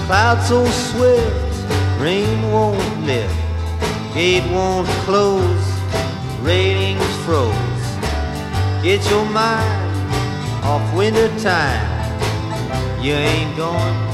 Clouds so swift, rain won't lift, gate won't close, ratings froze. Get your mind off winter time, you ain't going